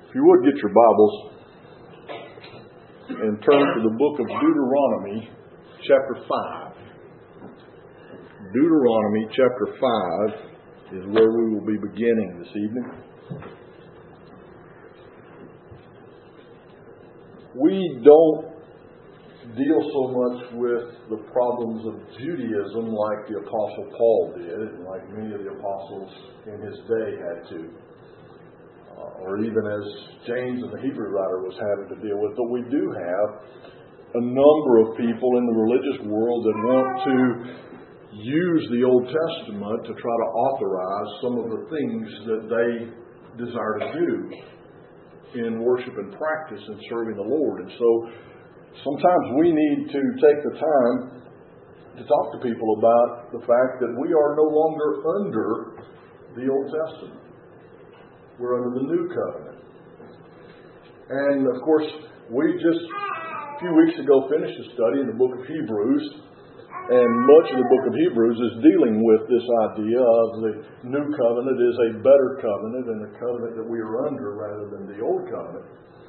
If you would get your Bibles and turn to the book of Deuteronomy, chapter 5. Deuteronomy, chapter 5 is where we will be beginning this evening. We don't deal so much with the problems of Judaism like the Apostle Paul did, and like many of the apostles in his day had to. Or even as James and the Hebrew writer was having to deal with. But we do have a number of people in the religious world that want to use the Old Testament to try to authorize some of the things that they desire to do in worship and practice and serving the Lord. And so sometimes we need to take the time to talk to people about the fact that we are no longer under the Old Testament. We're under the New Covenant. And, of course, we just a few weeks ago finished a study in the book of Hebrews, and much of the book of Hebrews is dealing with this idea of the New Covenant is a better covenant and a covenant that we are under rather than the Old Covenant.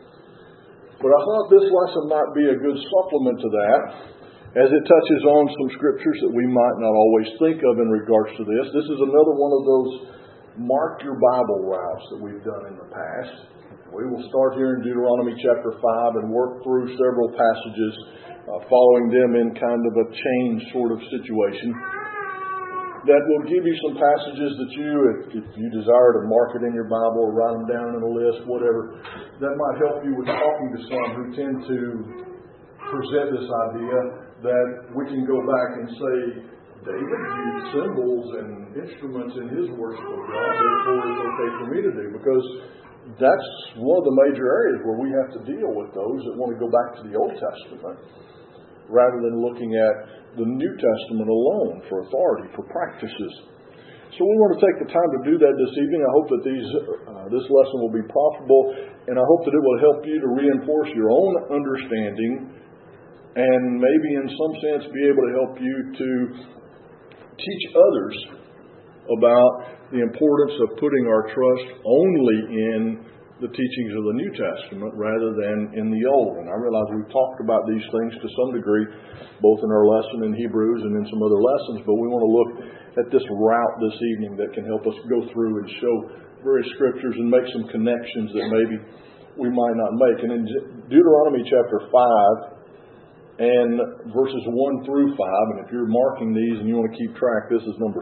But I thought this lesson might be a good supplement to that, as it touches on some scriptures that we might not always think of in regards to this. This is another one of those mark your Bible routes that we've done in the past. We will start here in Deuteronomy chapter 5 and work through several passages, following them in kind of a chain sort of situation. That will give you some passages that you, if you desire to mark it in your Bible or write them down in a list, whatever, that might help you with talking to some who tend to present this idea that we can go back and say, David used cymbals and instruments in his worship of God, therefore it's okay for me to do, because that's one of the major areas where we have to deal with those that want to go back to the Old Testament rather than looking at the New Testament alone for authority, for practices. So we want to take the time to do that this evening. I hope that this lesson will be profitable, and I hope that it will help you to reinforce your own understanding and maybe in some sense be able to help you to teach others about the importance of putting our trust only in the teachings of the New Testament rather than in the Old. And I realize we've talked about these things to some degree, both in our lesson in Hebrews and in some other lessons, but we want to look at this route this evening that can help us go through and show various scriptures and make some connections that maybe we might not make. And in Deuteronomy chapter 5, and verses 1 through 5, and if you're marking these and you want to keep track, this is number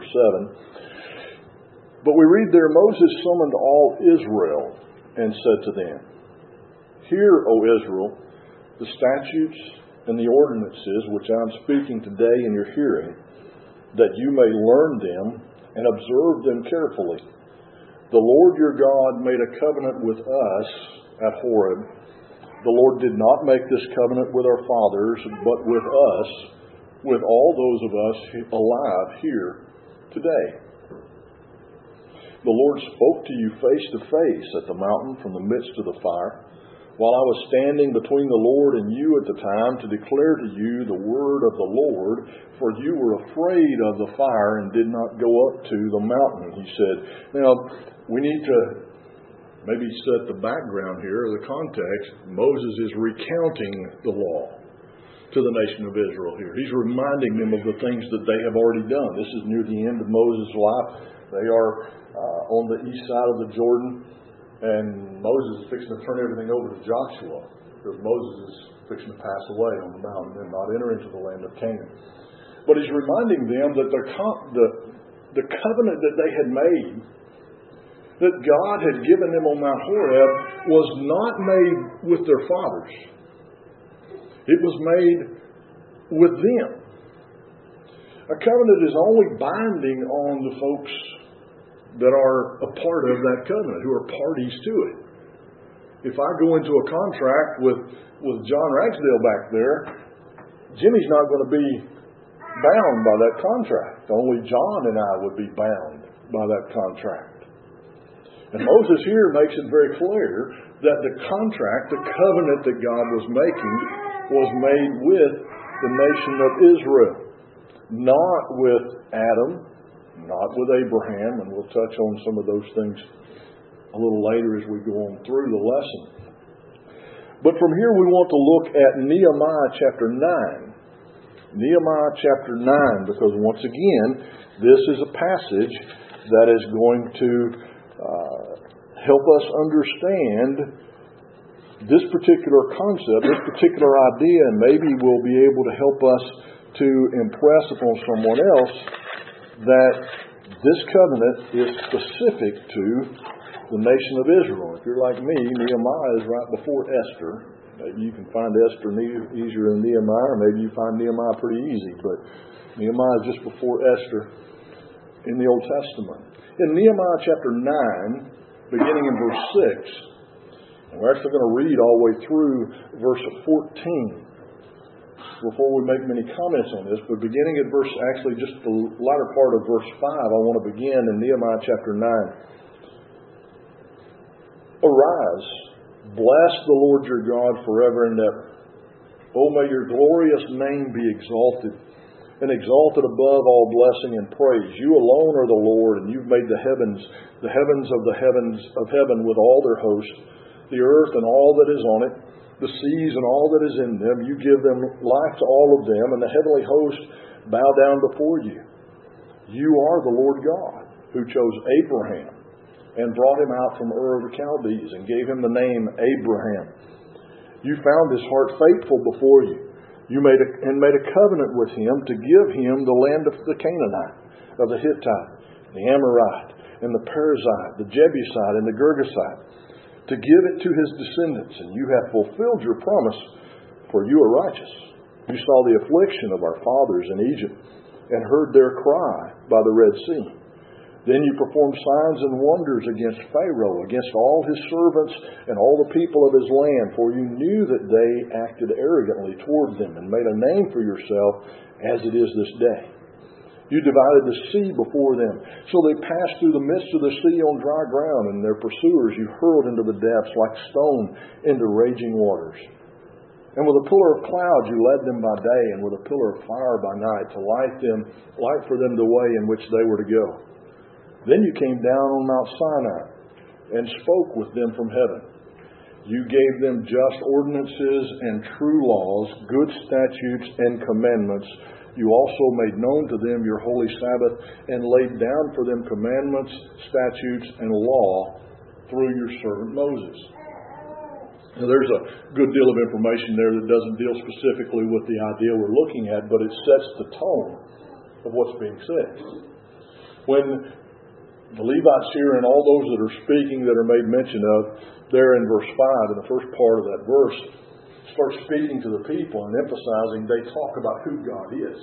7. But we read there, Moses summoned all Israel and said to them, Hear, O Israel, the statutes and the ordinances which I am speaking today in your hearing, that you may learn them and observe them carefully. The Lord your God made a covenant with us at Horeb. The Lord did not make this covenant with our fathers, but with us, with all those of us alive here today. The Lord spoke to you face to face at the mountain from the midst of the fire, while I was standing between the Lord and you at the time to declare to you the word of the Lord, for you were afraid of the fire and did not go up to the mountain, he said. Now, we need to maybe set the background here, the context. Moses is recounting the law to the nation of Israel here. He's reminding them of the things that they have already done. This is near the end of Moses' life. They are on the east side of the Jordan, and Moses is fixing to turn everything over to Joshua, because Moses is fixing to pass away on the mountain and not enter into the land of Canaan. But he's reminding them that the covenant that they had made, that God had given them on Mount Horeb, was not made with their fathers. It was made with them. A covenant is only binding on the folks that are a part of that covenant, who are parties to it. If I go into a contract with John Ragsdale back there, Jimmy's not going to be bound by that contract. Only John and I would be bound by that contract. And Moses here makes it very clear that the contract, the covenant that God was making, was made with the nation of Israel, not with Adam, not with Abraham, and we'll touch on some of those things a little later as we go on through the lesson. But from here we want to look at Nehemiah chapter 9. Nehemiah chapter 9, because once again, this is a passage that is going to help us understand this particular concept, this particular idea, and maybe will be able to help us to impress upon someone else that this covenant is specific to the nation of Israel. If you're like me, Nehemiah is right before Esther. Maybe you can find Esther easier than Nehemiah, or maybe you find Nehemiah pretty easy, but Nehemiah is just before Esther in the Old Testament. In Nehemiah chapter 9, beginning in verse 6, and we're actually going to read all the way through verse 14 before we make many comments on this, but beginning at actually just the latter part of verse 5, I want to begin in Nehemiah chapter 9. Arise, bless the Lord your God forever and ever. Oh, may your glorious name be exalted, and exalted above all blessing and praise. You alone are the Lord, and you've made the heavens of heaven with all their host, the earth and all that is on it, the seas and all that is in them. You give them life to all of them, and the heavenly host bow down before you. You are the Lord God, who chose Abraham and brought him out from Ur of the Chaldees and gave him the name Abraham. You found his heart faithful before you. You made a covenant with him to give him the land of the Canaanite, of the Hittite, the Amorite, and the Perizzite, the Jebusite, and the Girgashite, to give it to his descendants. And you have fulfilled your promise, for you are righteous. You saw the affliction of our fathers in Egypt, and heard their cry by the Red Sea. Then you performed signs and wonders against Pharaoh, against all his servants and all the people of his land, for you knew that they acted arrogantly toward them, and made a name for yourself as it is this day. You divided the sea before them, so they passed through the midst of the sea on dry ground, and their pursuers you hurled into the depths like stone into raging waters. And with a pillar of cloud you led them by day, and with a pillar of fire by night, to light for them the way in which they were to go. Then you came down on Mount Sinai and spoke with them from heaven. You gave them just ordinances and true laws, good statutes and commandments. You also made known to them your holy Sabbath, and laid down for them commandments, statutes, and law through your servant Moses. Now, there's a good deal of information there that doesn't deal specifically with the idea we're looking at, but it sets the tone of what's being said. When the Levites here and all those that are speaking that are made mention of there in verse 5, in the first part of that verse, start speaking to the people and emphasizing, they talk about who God is.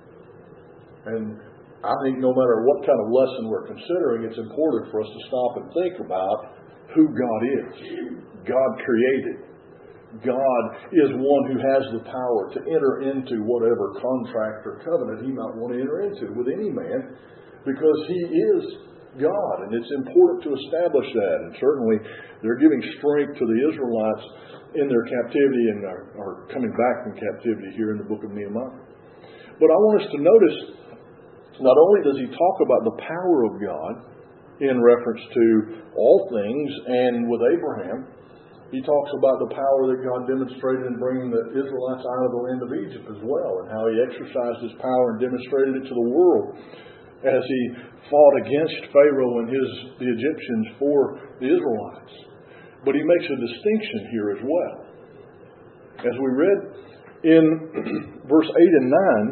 And I think no matter what kind of lesson we're considering, it's important for us to stop and think about who God is. God created. God is one who has the power to enter into whatever contract or covenant he might want to enter into with any man, because he is God, and it's important to establish that. And certainly they're giving strength to the Israelites in their captivity and are coming back from captivity here in the book of Nehemiah. But I want us to notice, not only does he talk about the power of God in reference to all things, and with Abraham, he talks about the power that God demonstrated in bringing the Israelites out of the land of Egypt as well, and how he exercised his power and demonstrated it to the world as he fought against Pharaoh and the Egyptians for the Israelites. But he makes a distinction here as well. As we read in verse 8 and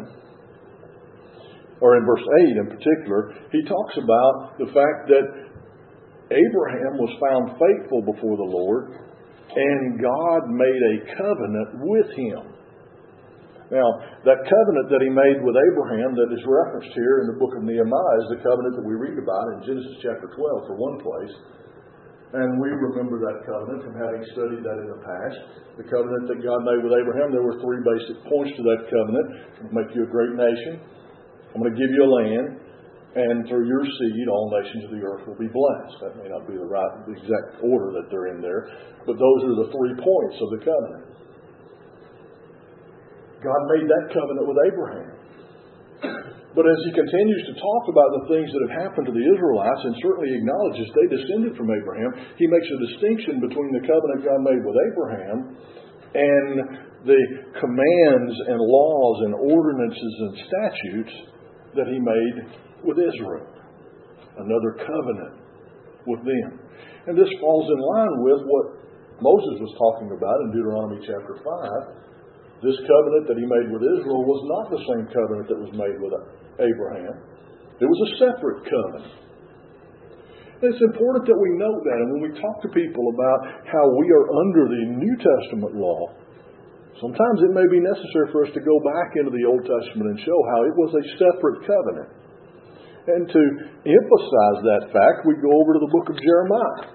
9, or in verse 8 in particular, he talks about the fact that Abraham was found faithful before the Lord, and God made a covenant with him. Now, that covenant that he made with Abraham that is referenced here in the book of Nehemiah is the covenant that we read about in Genesis chapter 12 for one place. And we remember that covenant from having studied that in the past. The covenant that God made with Abraham, there were three basic points to that covenant. I'm going to make you a great nation. I'm going to give you a land. And through your seed, all nations of the earth will be blessed. That may not be the exact order that they're in there, but those are the 3 points of the covenant. God made that covenant with Abraham. But as he continues to talk about the things that have happened to the Israelites, and certainly acknowledges they descended from Abraham, he makes a distinction between the covenant God made with Abraham and the commands and laws and ordinances and statutes that he made with Israel. Another covenant with them. And this falls in line with what Moses was talking about in Deuteronomy chapter 5. This covenant that he made with Israel was not the same covenant that was made with Abraham. It was a separate covenant. And it's important that we note that. And when we talk to people about how we are under the New Testament law, sometimes it may be necessary for us to go back into the Old Testament and show how it was a separate covenant. And to emphasize that fact, we go over to the book of Jeremiah.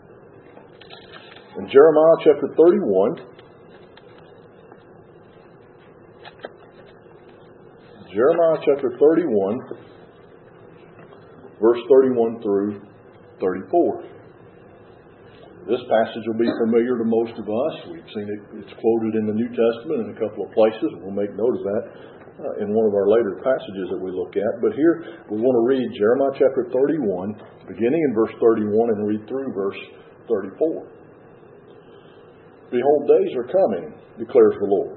In Jeremiah chapter 31, Jeremiah chapter 31, verse 31 through 34. This passage will be familiar to most of us. We've seen it. It's quoted in the New Testament in a couple of places. We'll make note of that in one of our later passages that we look at. But here we want to read Jeremiah chapter 31, beginning in verse 31 and read through verse 34. Behold, days are coming, declares the Lord,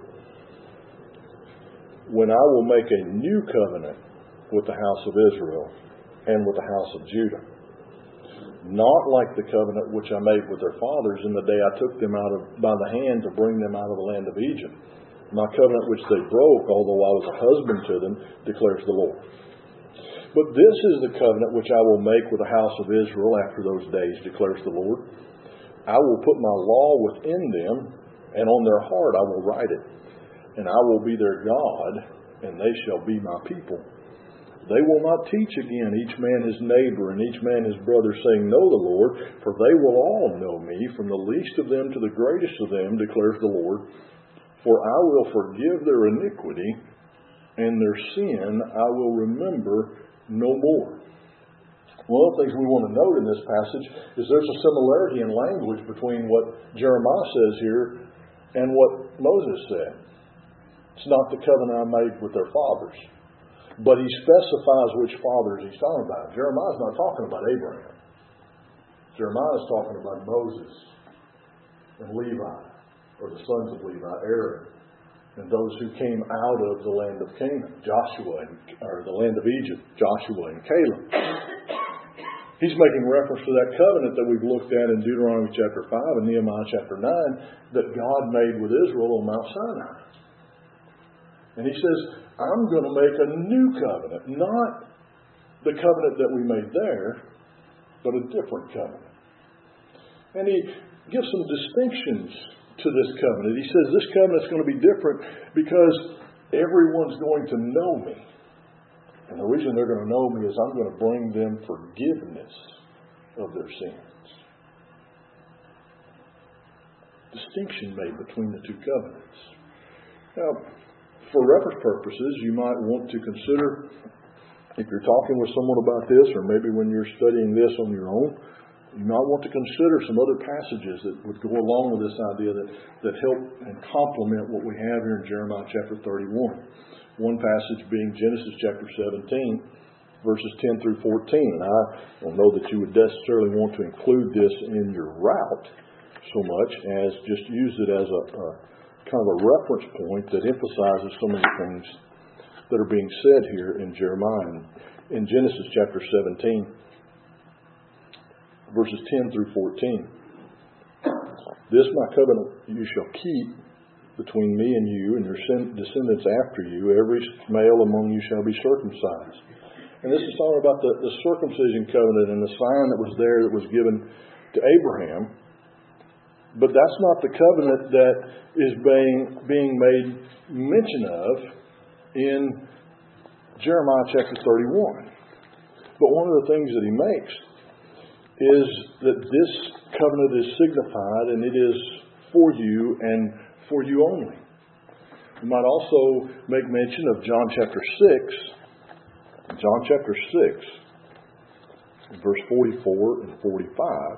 when I will make a new covenant with the house of Israel and with the house of Judah. Not like the covenant which I made with their fathers in the day I took them by the hand to bring them out of the land of Egypt. My covenant which they broke, although I was a husband to them, declares the Lord. But this is the covenant which I will make with the house of Israel after those days, declares the Lord. I will put my law within them, and on their heart I will write it. And I will be their God, and they shall be my people. They will not teach again each man his neighbor and each man his brother, saying, Know the Lord, for they will all know me, from the least of them to the greatest of them, declares the Lord. For I will forgive their iniquity, and their sin I will remember no more. One of the things we want to note in this passage is there's a similarity in language between what Jeremiah says here and what Moses said. It's not the covenant I made with their fathers. But he specifies which fathers he's talking about. Jeremiah's not talking about Abraham. Jeremiah's talking about Moses and Levi, or the sons of Levi, Aaron, and those who came out of the land of Canaan, or the land of Egypt, Joshua and Caleb. He's making reference to that covenant that we've looked at in Deuteronomy chapter 5 and Nehemiah chapter 9 that God made with Israel on Mount Sinai. And he says, I'm going to make a new covenant, not the covenant that we made there, but a different covenant. And he gives some distinctions to this covenant. He says this covenant is going to be different because everyone's going to know me. And the reason they're going to know me is I'm going to bring them forgiveness of their sins. Distinction made between the two covenants. Now, for reference purposes, you might want to consider, if you're talking with someone about this, or maybe when you're studying this on your own, you might want to consider some other passages that would go along with this idea that help and complement what we have here in Jeremiah chapter 31. One passage being Genesis chapter 17, verses 10 through 14. And I don't know that you would necessarily want to include this in your route so much as just use it as a kind of a reference point that emphasizes some of the things that are being said here in Jeremiah. In Genesis chapter 17, verses 10 through 14. This my covenant you shall keep between me and you and your descendants after you. Every male among you shall be circumcised. And this is talking about the circumcision covenant and the sign that was there that was given to Abraham. But that's not the covenant that is being made mention of in Jeremiah chapter 31. But one of the things that he makes is that this covenant is signified and it is for you and for you only. We might also make mention of John chapter 6. John chapter 6, verse 44 and 45.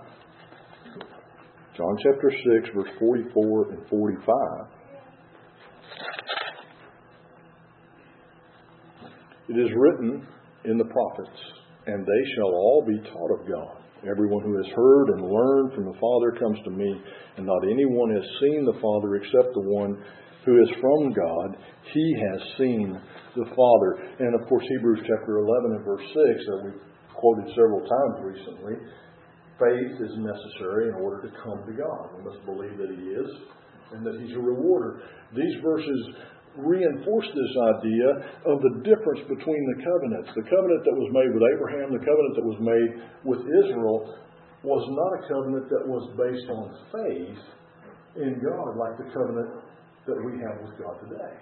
John chapter 6, verse 44 and 45. It is written in the prophets, and they shall all be taught of God. Everyone who has heard and learned from the Father comes to me, and not anyone has seen the Father except the one who is from God. He has seen the Father. And of course, Hebrews chapter 11 and verse 6 that we've quoted several times recently, faith is necessary in order to come to God. We must believe that He is and that He's a rewarder. These verses reinforce this idea of the difference between the covenants. The covenant that was made with Abraham, the covenant that was made with Israel, was not a covenant that was based on faith in God like the covenant that we have with God today.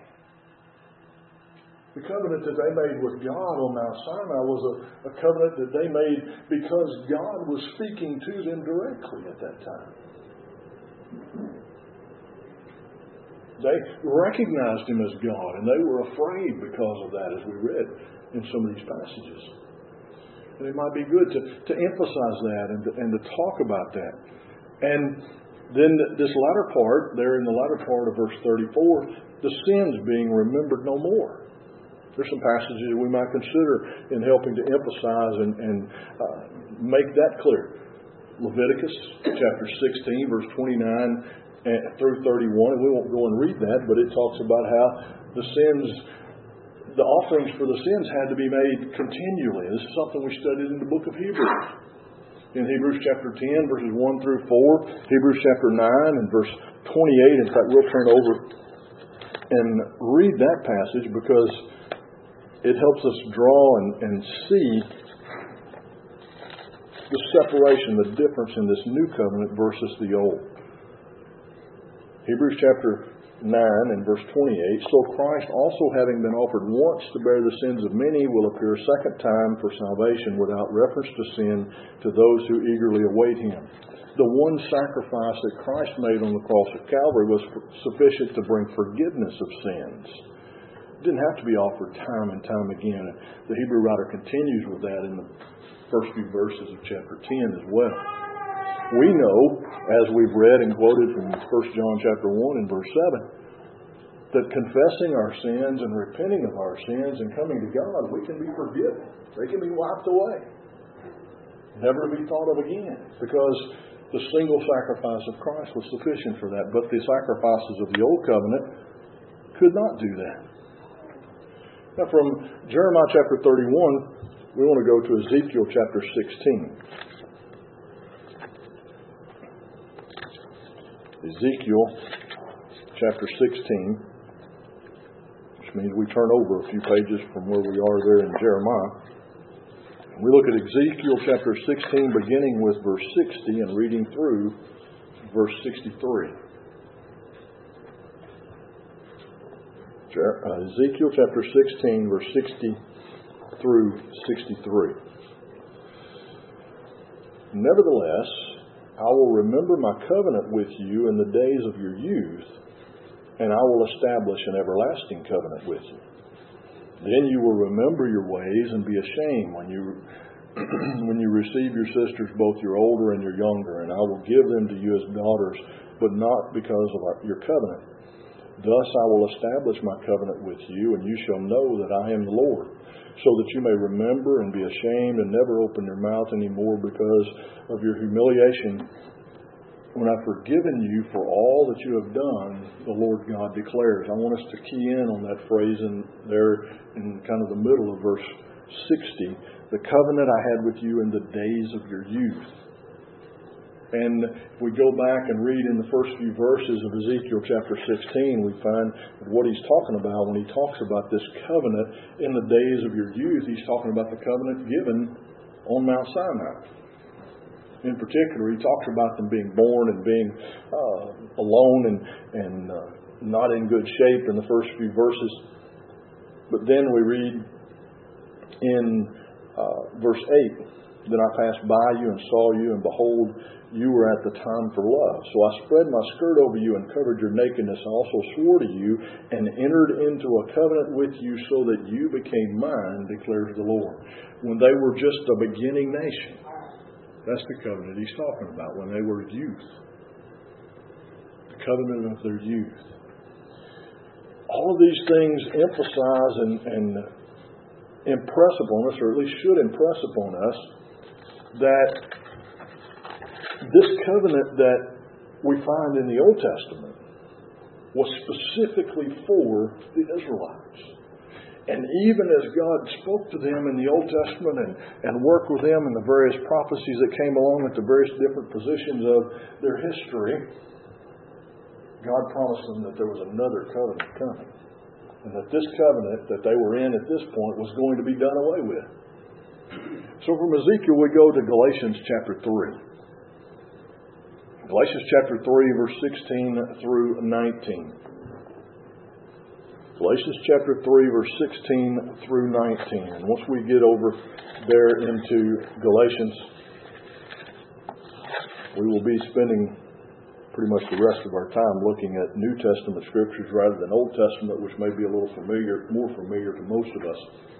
The covenant that they made with God on Mount Sinai was a covenant that they made because God was speaking to them directly at that time. They recognized Him as God, and they were afraid because of that, as we read in some of these passages. And it might be good to emphasize that and to talk about that. And then this latter part, there in the latter part of verse 34, the sins being remembered no more. There's some passages we might consider in helping to emphasize and make that clear. Leviticus chapter 16, verse 29 through 31. We won't go and read that, but it talks about how the offerings for the sins had to be made continually. This is something we studied in the book of Hebrews. In Hebrews chapter 10, verses 1 through 4, Hebrews chapter 9 and verse 28. In fact, we'll turn over and read that passage because it helps us draw and see the separation, the difference in this new covenant versus the old. Hebrews chapter 9 and verse 28, so Christ also having been offered once to bear the sins of many will appear a second time for salvation without reference to sin to those who eagerly await Him. The one sacrifice that Christ made on the cross at Calvary was sufficient to bring forgiveness of sins. It didn't have to be offered time and time again. The Hebrew writer continues with that in the first few verses of chapter 10 as well. We know, as we've read and quoted from 1 John chapter 1 and verse 7, that confessing our sins and repenting of our sins and coming to God, we can be forgiven. They can be wiped away. Never to be thought of again. Because the single sacrifice of Christ was sufficient for that. But the sacrifices of the Old Covenant could not do that. Now from Jeremiah chapter 31, we want to go to Ezekiel chapter 16. Ezekiel chapter 16, which means we turn over a few pages from where we are there in Jeremiah. We look at Ezekiel chapter 16 beginning with verse 60 and reading through verse 63. Ezekiel chapter 16 verse 60 through 63. Nevertheless, I will remember my covenant with you in the days of your youth, and I will establish an everlasting covenant with you. Then you will remember your ways and be ashamed when you receive your sisters, both your older and your younger, and I will give them to you as daughters, but not because of your covenant. Thus I will establish my covenant with you, and you shall know that I am the Lord, so that you may remember and be ashamed and never open your mouth anymore because of your humiliation. When I've forgiven you for all that you have done, the Lord God declares. I want us to key in on that phrase there in kind of the middle of verse 60. The covenant I had with you in the days of your youth. And if we go back and read in the first few verses of Ezekiel chapter 16, we find that what he's talking about when he talks about this covenant in the days of your youth, he's talking about the covenant given on Mount Sinai. In particular, he talks about them being born and being alone and not in good shape in the first few verses. But then we read in verse 8, Then I passed by you and saw you, and behold, you were at the time for love. So I spread my skirt over you and covered your nakedness. I also swore to you and entered into a covenant with you so that you became mine, declares the Lord. When they were just a beginning nation. That's the covenant he's talking about, when they were youth. The covenant of their youth. All of these things emphasize and impress upon us, or at least should impress upon us, that this covenant that we find in the Old Testament was specifically for the Israelites. And even as God spoke to them in the Old Testament and worked with them in the various prophecies that came along at the various different positions of their history, God promised them that there was another covenant coming. And that this covenant that they were in at this point was going to be done away with. So from Ezekiel we go to Galatians chapter 3. Galatians chapter 3 verse 16 through 19. Galatians chapter 3 verse 16 through 19. And once we get over there into Galatians, we will be spending pretty much the rest of our time looking at New Testament scriptures rather than Old Testament, which may be a little more familiar to most of us.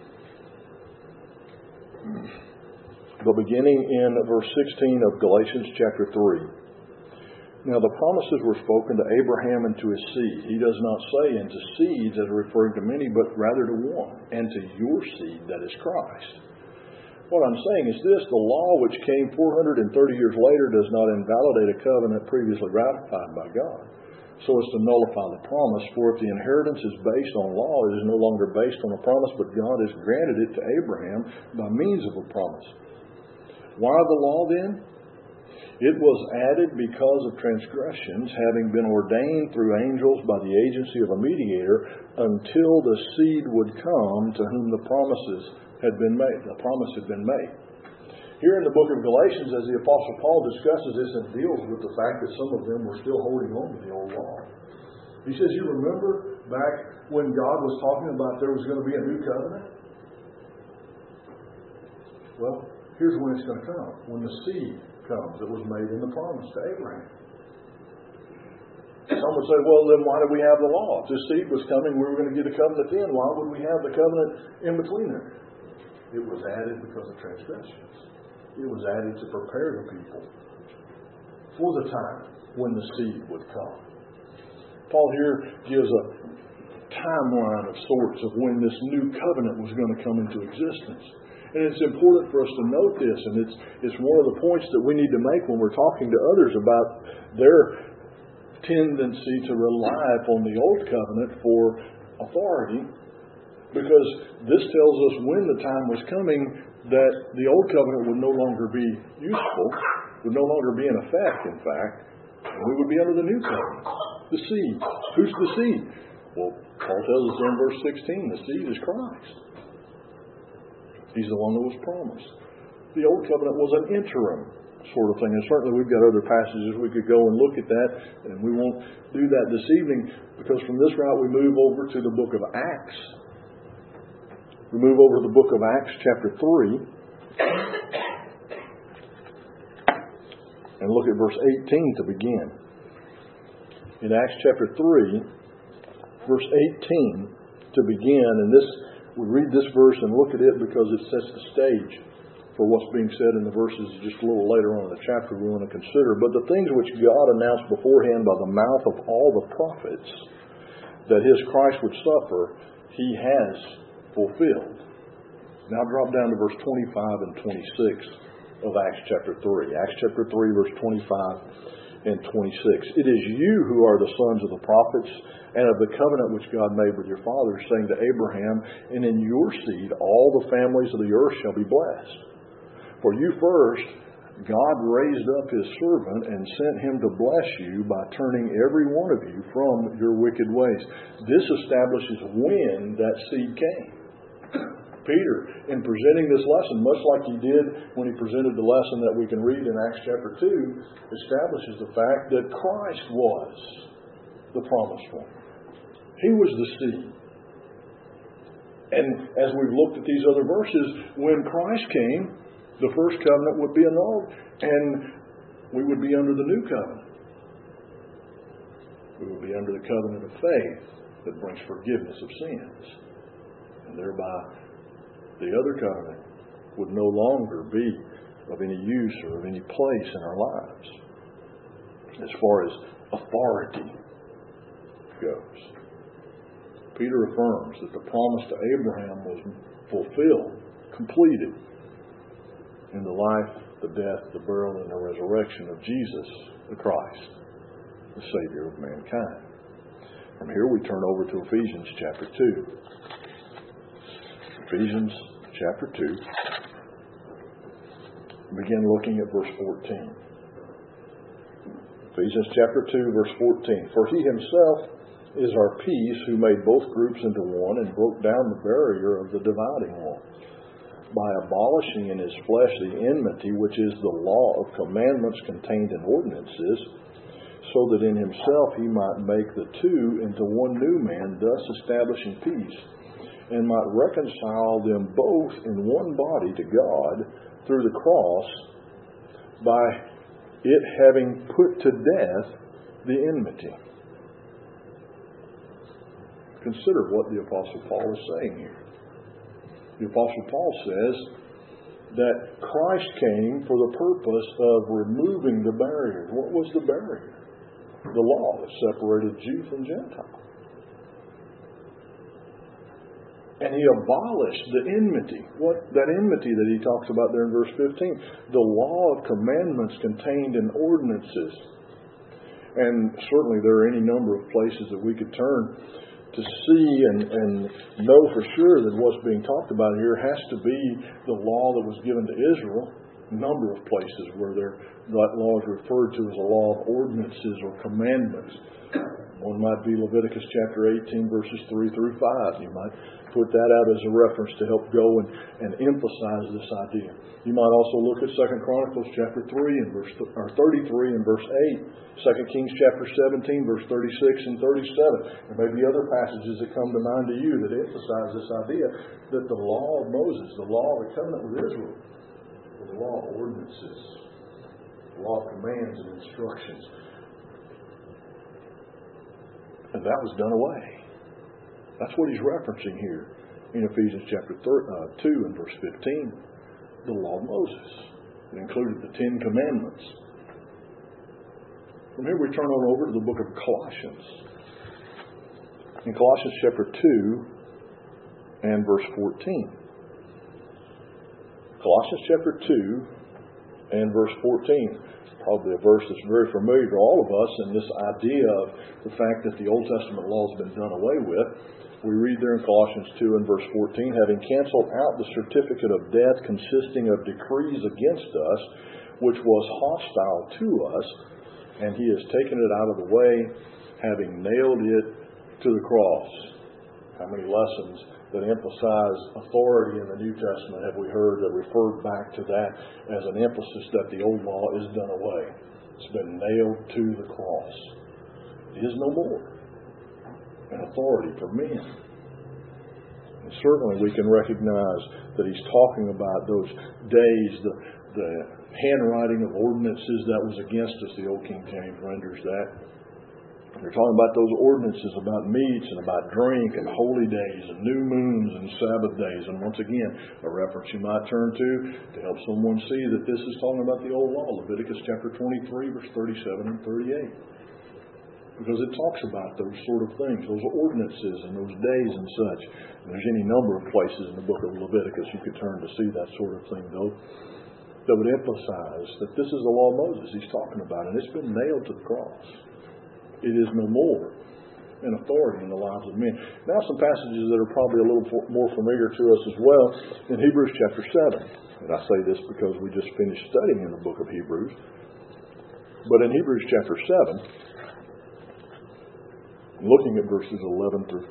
But beginning in verse 16 of Galatians chapter 3. Now the promises were spoken to Abraham and to his seed. He does not say into seeds as referring to many, but rather to one, and to your seed, that is Christ. What I'm saying is this: the law which came 430 years later does not invalidate a covenant previously ratified by God, so as to nullify the promise. For if the inheritance is based on law, it is no longer based on a promise, but God has granted it to Abraham by means of a promise. Why the law then? It was added because of transgressions, having been ordained through angels by the agency of a mediator, until the seed would come to whom the promise had been made. Here in the book of Galatians, as the Apostle Paul discusses this and deals with the fact that some of them were still holding on to the old law. He says, you remember back when God was talking about there was going to be a new covenant? Well, here's when it's going to come. When the seed comes that was made in the promise to Abraham. Some would say, well, then why did we have the law? If this seed was coming, we were going to get a covenant then. Why would we have the covenant in between there? It was added because of transgressions. It was added to prepare the people for the time when the seed would come. Paul here gives a timeline of sorts of when this new covenant was going to come into existence. And it's important for us to note this, and it's one of the points that we need to make when we're talking to others about their tendency to rely upon the old covenant for authority, because this tells us when the time was coming that the old covenant would no longer be useful, would no longer be in effect, in fact, and we would be under the new covenant. The seed. Who's the seed? Well, Paul tells us in verse 16, the seed is Christ. He's the one that was promised. The old covenant was an interim sort of thing. And certainly we've got other passages we could go and look at that, and we won't do that this evening, because from this route we move over to the book of Acts. We move over to the book of Acts chapter 3 and look at verse 18 to begin. In Acts chapter 3, verse 18 to begin, and we read this verse and look at it because it sets the stage for what's being said in the verses just a little later on in the chapter we want to consider. But the things which God announced beforehand by the mouth of all the prophets that his Christ would suffer, he has fulfilled. Now drop down to verse 25 and 26 of Acts chapter 3. Acts chapter 3, verse 25 and 26. It is you who are the sons of the prophets, and of the covenant which God made with your fathers, saying to Abraham, and in your seed all the families of the earth shall be blessed. For you first, God raised up his servant and sent him to bless you by turning every one of you from your wicked ways. This establishes when that seed came. Peter, in presenting this lesson, much like he did when he presented the lesson that we can read in Acts chapter 2, establishes the fact that Christ was the promised one. He was the seed. And as we've looked at these other verses, when Christ came, the first covenant would be annulled, and we would be under the new covenant. We would be under the covenant of faith that brings forgiveness of sins. And thereby, the other covenant would no longer be of any use or of any place in our lives as far as authority goes. Peter affirms that the promise to Abraham was fulfilled, completed in the life, the death, the burial, and the resurrection of Jesus the Christ, the Savior of mankind. From here we turn over to Ephesians chapter 2. Ephesians chapter 2. Begin looking at verse 14. Ephesians chapter 2, verse 14. For he himself is our peace, who made both groups into one and broke down the barrier of the dividing wall, by abolishing in his flesh the enmity, which is the law of commandments contained in ordinances, so that in himself he might make the two into one new man, thus establishing peace, and might reconcile them both in one body to God through the cross, by it having put to death the enmity. Consider what the Apostle Paul is saying here. The Apostle Paul says that Christ came for the purpose of removing the barrier. What was the barrier? The law that separated Jew from Gentile. And he abolished the enmity. That enmity that he talks about there in verse 15. The law of commandments contained in ordinances. And certainly there are any number of places that we could turn to see and know for sure that what's being talked about here has to be the law that was given to Israel. A number of places where that law is referred to as a law of ordinances or commandments. One might be Leviticus chapter 18, verses 3 through 5. You might put that out as a reference to help go and emphasize this idea. You might also look at 2 Chronicles chapter 3 and verse 33 and verse 8, 2 Kings chapter 17, verse 36 and 37. There may be other passages that come to mind to you that emphasize this idea that the law of Moses, the law of the covenant with Israel, was the law of ordinances, the law of commands and instructions. And that was done away. That's what he's referencing here in Ephesians chapter 2 and verse 15. The law of Moses. It included the 10 Commandments. From here we turn on over to the book of Colossians. In Colossians chapter 2 and verse 14. Colossians chapter 2 and verse 14. Probably a verse that's very familiar to all of us, and this idea of the fact that the Old Testament law has been done away with. We read there in Colossians 2 and verse 14, having canceled out the certificate of debt consisting of decrees against us, which was hostile to us, and he has taken it out of the way, having nailed it to the cross. How many lessons that emphasize authority in the New Testament have we heard that referred back to that as an emphasis that the old law is done away. It's been nailed to the cross. It is no more an authority for men. And certainly we can recognize that he's talking about those days, the handwriting of ordinances that was against us. The Old King James renders that. They're talking about those ordinances about meats and about drink and holy days and new moons and Sabbath days. And once again, a reference you might turn to help someone see that this is talking about the old law. Leviticus chapter 23, verse 37 and 38. Because it talks about those sort of things, those ordinances and those days and such. And there's any number of places in the book of Leviticus you could turn to see that sort of thing, though, that would emphasize that this is the law of Moses he's talking about. And it's been nailed to the cross. It is no more an authority in the lives of men. Now some passages that are probably a little more familiar to us as well in Hebrews chapter 7. And I say this because we just finished studying in the book of Hebrews. But in Hebrews chapter 7, looking at verses 11 through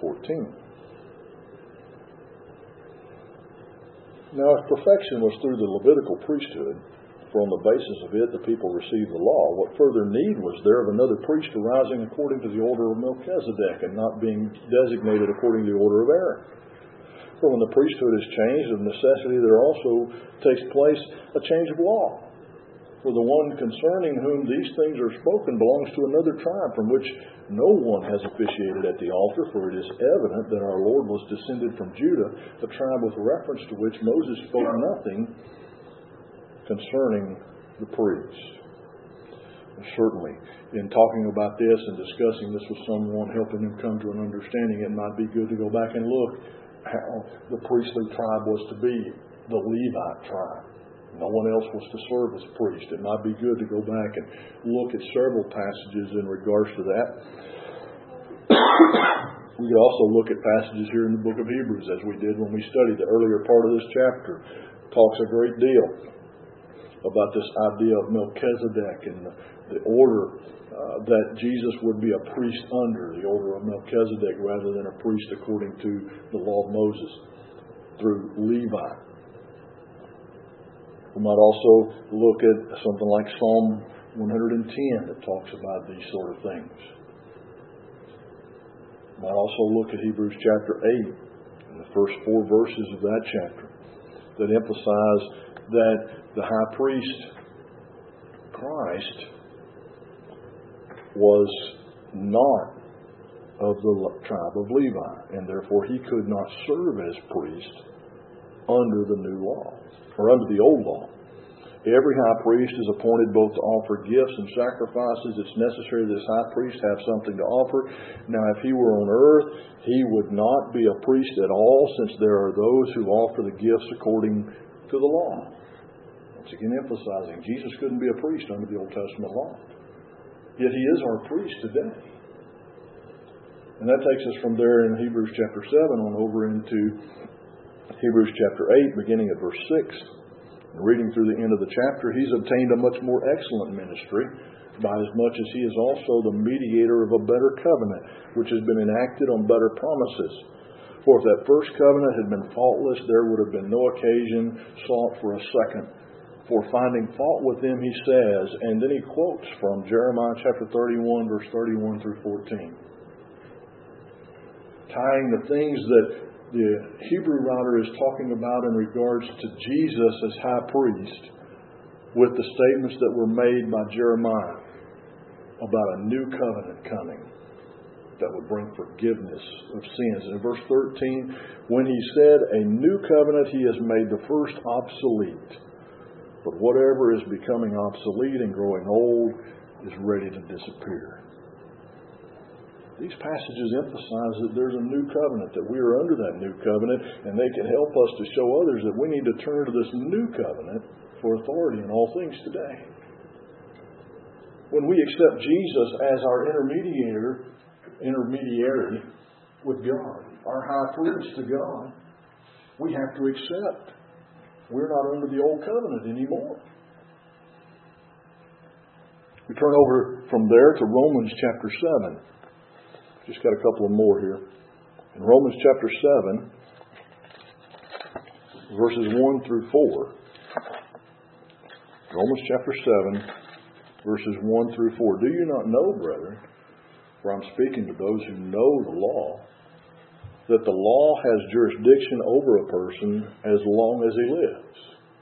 14. Now if perfection was through the Levitical priesthood, for on the basis of it the people received the law, what further need was there of another priest arising according to the order of Melchizedek, and not being designated according to the order of Aaron? For when the priesthood is changed, of necessity there also takes place a change of law. For the one concerning whom these things are spoken belongs to another tribe, from which no one has officiated at the altar, for it is evident that our Lord was descended from Judah, a tribe with reference to which Moses spoke nothing concerning the priests. And certainly, in talking about this and discussing this with someone, helping them come to an understanding, it might be good to go back and look how the priestly tribe was to be, the Levite tribe. No one else was to serve as priest. It might be good to go back and look at several passages in regards to that. We could also look at passages here in the book of Hebrews, as we did when we studied the earlier part of this chapter. It talks a great deal about this idea of Melchizedek and the order that Jesus would be a priest under, the order of Melchizedek, rather than a priest according to the law of Moses through Levi. We might also look at something like Psalm 110 that talks about these sort of things. We might also look at Hebrews chapter 8 and the first 4 verses of that chapter that emphasize that the high priest, Christ, was not of the tribe of Levi, and therefore he could not serve as priest under the new law, or under the old law. Every high priest is appointed both to offer gifts and sacrifices. It's necessary that this high priest have something to offer. Now, if he were on earth, he would not be a priest at all, since there are those who offer the gifts according to the law. Once again, emphasizing Jesus couldn't be a priest under the Old Testament law. Yet he is our priest today. And that takes us from there in Hebrews chapter 7 on over into Hebrews chapter 8, beginning at verse 6. And reading through the end of the chapter, he's obtained a much more excellent ministry, by as much as he is also the mediator of a better covenant, which has been enacted on better promises. For if that first covenant had been faultless, there would have been no occasion sought for a second. For finding fault with them, he says, and then he quotes from Jeremiah chapter 31, verse 31 through 14. Tying the things that the Hebrew writer is talking about in regards to Jesus as high priest with the statements that were made by Jeremiah about a new covenant coming that would bring forgiveness of sins. In verse 13, when he said, a new covenant, he has made the first obsolete. But whatever is becoming obsolete and growing old is ready to disappear. These passages emphasize that there's a new covenant, that we are under that new covenant, and they can help us to show others that we need to turn to this new covenant for authority in all things today. When we accept Jesus as our intermediary with God, our high priest to God, we have to accept we're not under the old covenant anymore. We turn over from there to Romans chapter 7. Just got a couple of more here. In Romans chapter 7, verses 1 through 4. Romans chapter 7, verses 1 through 4. Do you not know, brethren, for I'm speaking to those who know the law, that the law has jurisdiction over a person as long as he lives?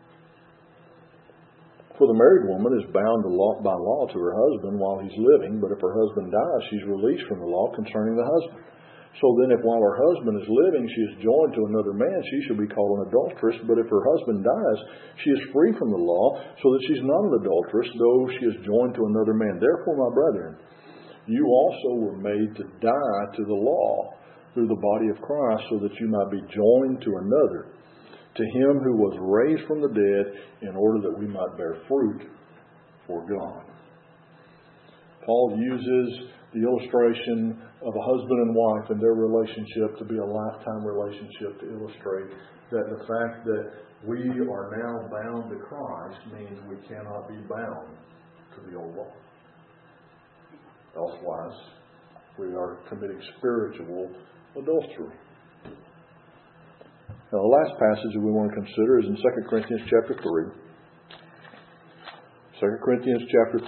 For the married woman is bound by law to her husband while he's living, but if her husband dies, she's released from the law concerning the husband. So then if while her husband is living she is joined to another man, she shall be called an adulteress. But if her husband dies, she is free from the law, so that she's not an adulteress, though she is joined to another man. Therefore, my brethren, you also were made to die to the law through the body of Christ, so that you might be joined to another, to him who was raised from the dead, in order that we might bear fruit for God. Paul uses the illustration of a husband and wife and their relationship to be a lifetime relationship, to illustrate that the fact that we are now bound to Christ means we cannot be bound to the old law. Elsewise, we are committing spiritual adultery. Now, the last passage that we want to consider is in 2 Corinthians chapter 3. 2 Corinthians chapter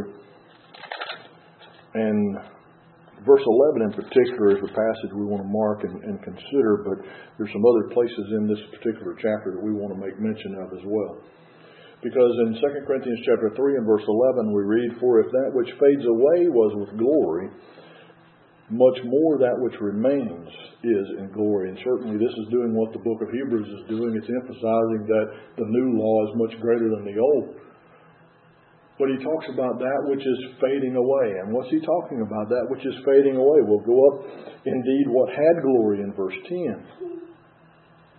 3. And verse 11 in particular is the passage we want to mark and consider, but there's some other places in this particular chapter that we want to make mention of as well. Because in 2 Corinthians chapter 3 and verse 11 we read, for if that which fades away was with glory, much more that which remains is in glory. And certainly this is doing what the book of Hebrews is doing. It's emphasizing that the new law is much greater than the old. But he talks about that which is fading away. And what's he talking about? That which is fading away. We'll go up, indeed, what had glory in verse 10.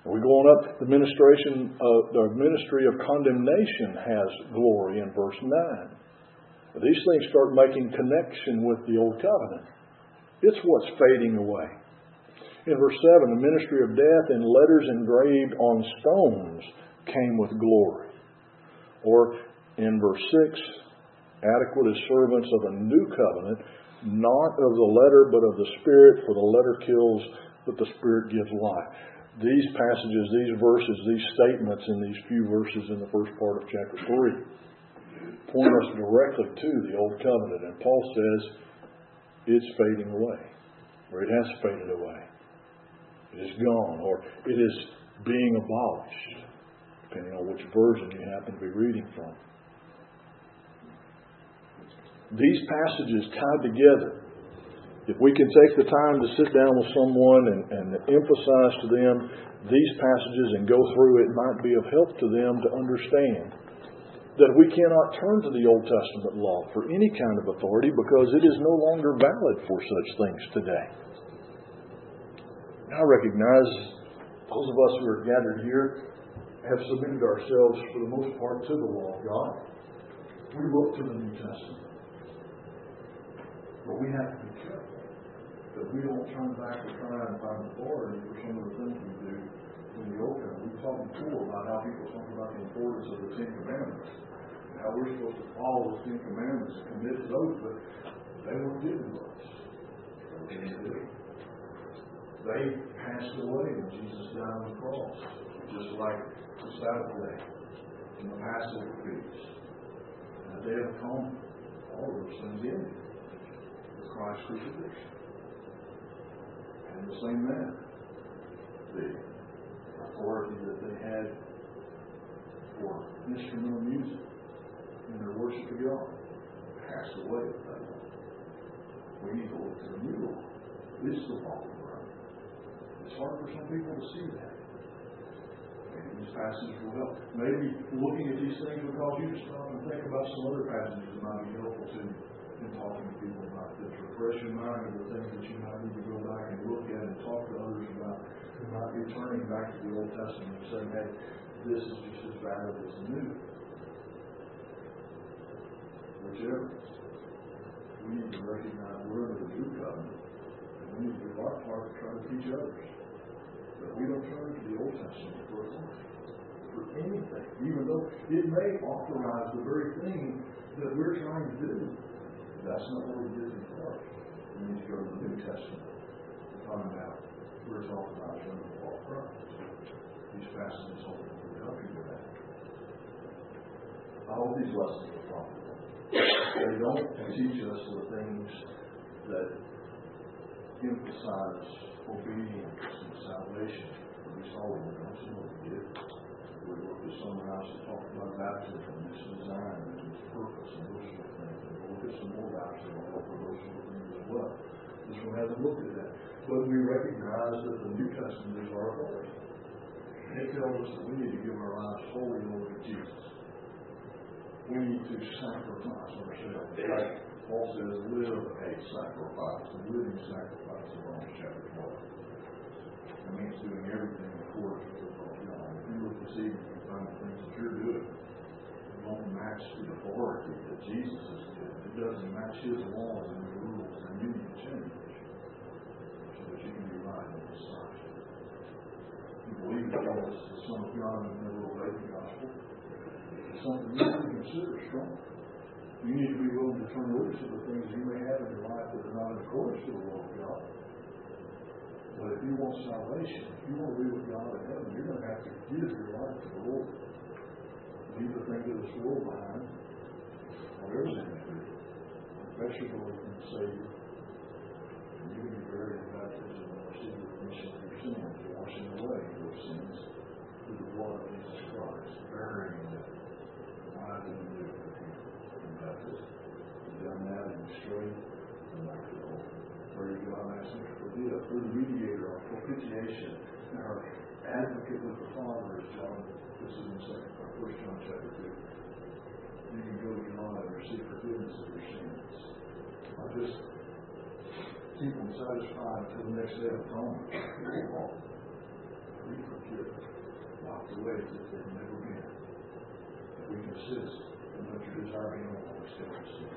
We go on up, the ministry of condemnation has glory in verse 9. These things start making connection with the Old Covenant. It's what's fading away. In verse 7, the ministry of death in letters engraved on stones came with glory. Or in verse 6, adequate as servants of a new covenant, not of the letter but of the Spirit, for the letter kills, but the Spirit gives life. These passages, these verses, these statements in these few verses in the first part of chapter 3 point us directly to the Old Covenant. And Paul says it's fading away, or it has faded away. It is gone, or it is being abolished, depending on which version you happen to be reading from. These passages tied together, if we can take the time to sit down with someone and emphasize to them these passages and go through it, might be of help to them to understand that we cannot turn to the Old Testament law for any kind of authority because it is no longer valid for such things today. I recognize those of us who are gathered here have submitted ourselves for the most part to the law of God. We look to the New Testament. But we have to be careful that we don't turn back and try and find authority for some of the things we do in the Old Covenant. We've talked before about how people talk about the importance of the Ten Commandments and how we're supposed to follow the Ten Commandments and commit to those, but they weren't given to us. They passed away when Jesus died on the cross, just like the Sabbath day and the Passover feast and the Day of Atonement. All of those things ended with Christ's crucifixion. In the same manner, the authority that they had for instrumental music in their worship of God passed away with that law. We need to look to the new law. This is the law of God. It's hard for some people to see that. Maybe these passages will help. Maybe looking at these things will cause you to stop and think about some other passages that might be helpful to you in talking to people about this. Refresh your mind of the things that you might need to go back and look at and talk to others about, who might be turning back to the Old Testament and saying, hey, this is just as valid as the New. Whichever. We need to recognize we're under the New Covenant, and we need to do our part to try to teach others that we don't turn to the Old Testament for authority, for anything, even though it may authorize the very thing that we're trying to do. That's not what we did in part. We need to go to the New Testament to find out where it's authorized under the law of Christ. These passages will help you with that. I hope these lessons are profitable. They don't teach us the things that emphasize obedience and salvation. We saw what we don't see what we did. We looked at somewhere else that talked about baptism and its design and its purpose and those sort of things. And we'll look at some more baptism for those sort of things as well. This one hasn't looked at that. But we recognize that the New Testament is our authority. It tells us that we need to give our lives wholly over to Jesus. We need to sacrifice ourselves. Like Paul says, live a sacrifice, a living sacrifice in Romans chapter 12. It means doing everything according to the will of God. If you look this evening, you find the things that you're doing don't match the authority that Jesus has given. It doesn't match His laws and His rules, and you need to change so that you can be right in His sight. You believe that God is the Son of God and never obey the gospel. It's something you need to consider strongly. You need to be willing to turn loose of the things you may have in your life that are not in accordance to the will of God. But if you want salvation, if you want to be with God in heaven, you're going to have to give your life to the Lord. Leave the things of this world behind, whatever they may be. Confess your Lord and Savior. And you can be buried in baptism and receive the remission of your sins, washing away your sins through the blood of Jesus Christ, burying them, rising anew with Him in baptism. You've done that and you're straight and back to the Lord. Pray to God and ask Him to forgive through the mediator, our propitiation, and our advocate with the Father, as John, this is in 1 John chapter 2. You can go to God and receive forgiveness of your sins. Not just keep them satisfied until the next day of atonement. Be forgiven. out the ways that they've never been. That we can assist and introduce our being on the steps.